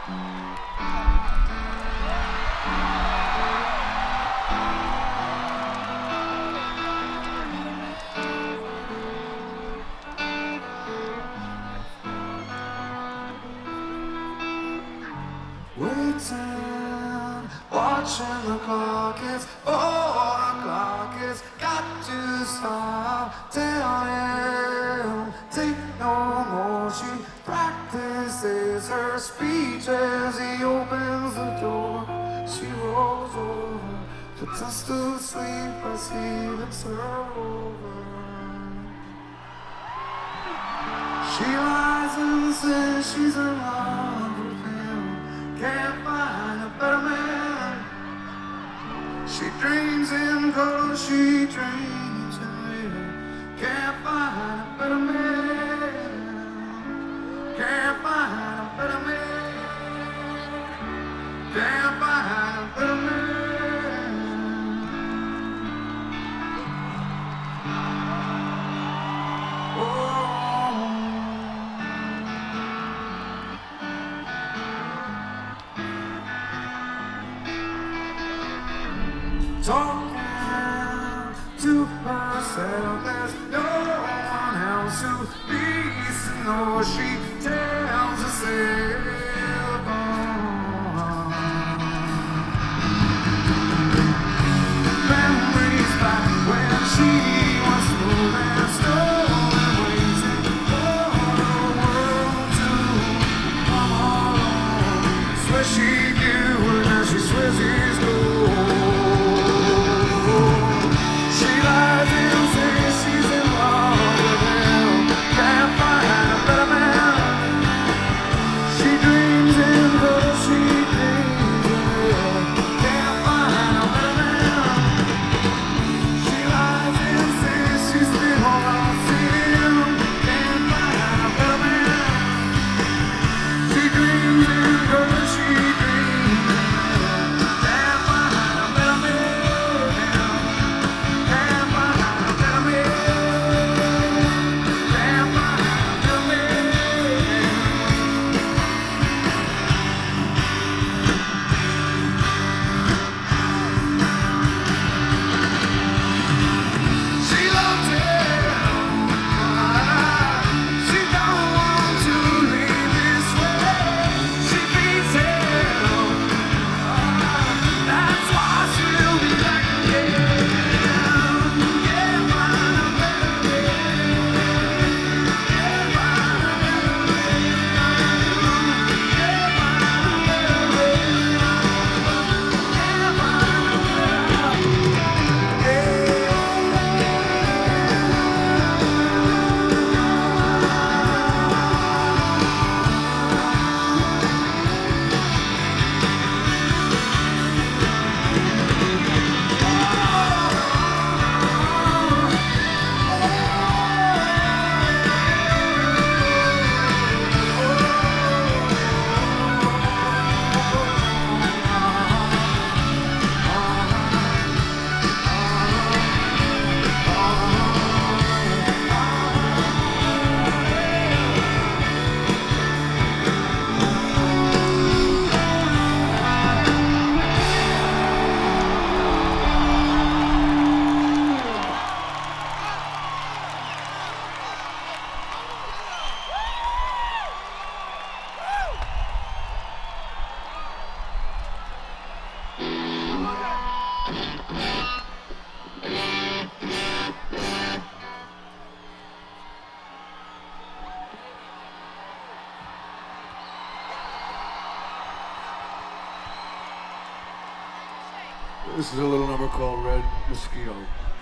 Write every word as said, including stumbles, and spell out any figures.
Waiting, watching the clock, it's four o'clock, it's got to stop. Tell him, take no more. She practices her speech as he opens the door. She rolls over, pretends to sleep as he lifts her over. She lies and says she's in love with him, can't find a better man. She dreams in color, she dreams in rhythm, can't find a better man, can't find a better man, can't find a better man. Talking to herself, there's no one else who needs to know. She tells herself, oh. Memories back when she was smooth and stolen, waiting for the world to come along. Swear she knew, and now she swears he's gone. This is a little number called Red Mosquito.